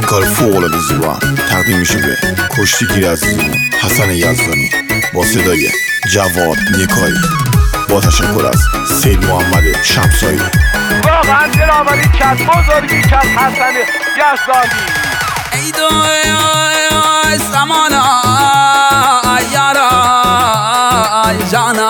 کار فوق‌العاده زیبا تقدیم میشه به کشتیگیر عزیزمون حسن یزدانی با صدای جواد نیکایی، با تشکر از سید محمد شمسایی. واقعا دلاوری کرد، بزرگی کرد حسن یزدانی. ای دو سمانا یارا جانا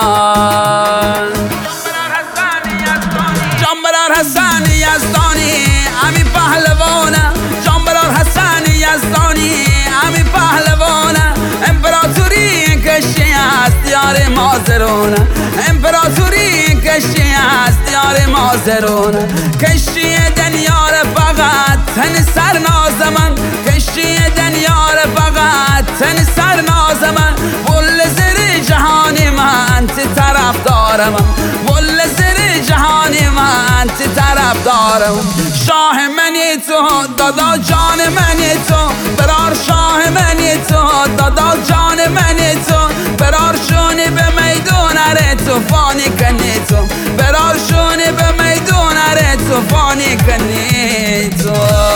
جنبرار حسن یزدانی امی پهلوانه، جنبرار حسن یزدانی امی پهلوانه، امپراتوری کشی است یار مازرونه، امپراتوری کشی است یار مازرونه، کشی دنیار فقط تن سر نازمن، کشی دنیار فقط تن سر نازمن، بول زیر جهانی من تی طرف دارم، بول زیر جهانی من تی طرف دارم. شاه منی تو دادا جان منی تو، برار شاه منی تو دادا جان منی تو، برار شونی به میدون اره توفانی کنی تو، برار شونی به میدون اره توفانی کنی تو.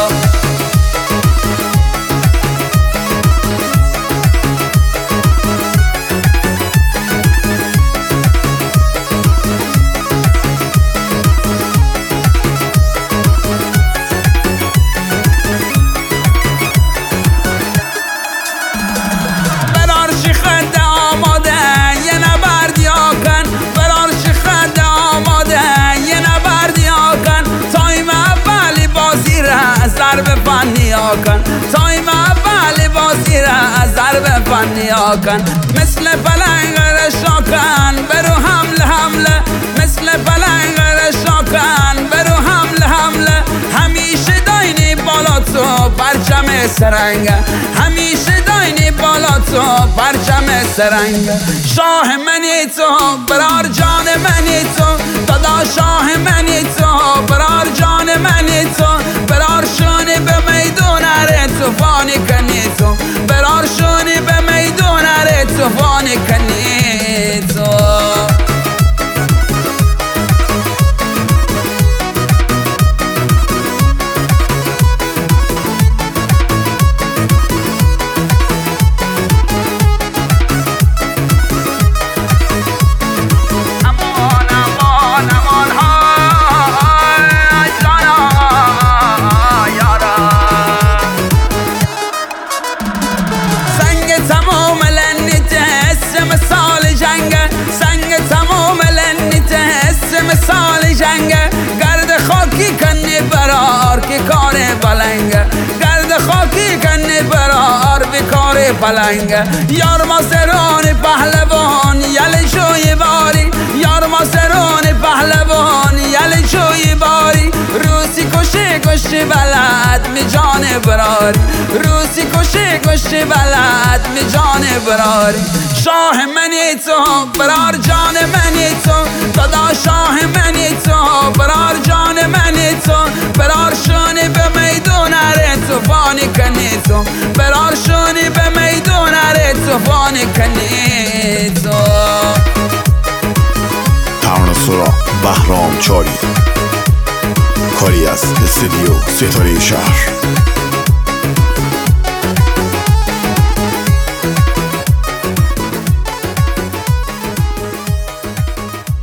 تایم اول بازی را از ضرب فنی کن، مثل پلنگ رشاکن برو حمله حمله، مثل پلنگ رشاکن برو حمله حمله، همیشه داینی بالا تو پرچم سرنگ، همیشه داینی بالا تو پرچم سرنگ. شاه منی تو برار جان منی تو، دادا شاه منی تو برار جان منی تو، برار شونی به میدون اره توفانی کنی تو، برار شونی به میدون اره توفانی کنی تو. مثال جنگ گرد خاکی کنی برار که کار بلنگ، گرد خاکی کنی برار به کار بلنگ. یار ماسرون پهلوان یل شوی باری، یار ماسرون پهلوان یل شوی باری، روسی کشی کشی بلد می جان براری، روسی کشی کشی بلد می جان براری. شاه منی تو برار جان منی تو، دادا شاه منی تو برار جان منی تو، برار شونی به میدون اره توفانی کنی تو، برار شونی به میدون اره توفانی کنی تو. ترانه سرا بهرام چاری، کاری از استودیو ستاره شهر.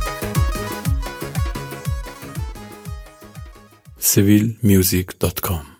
civilmusic.com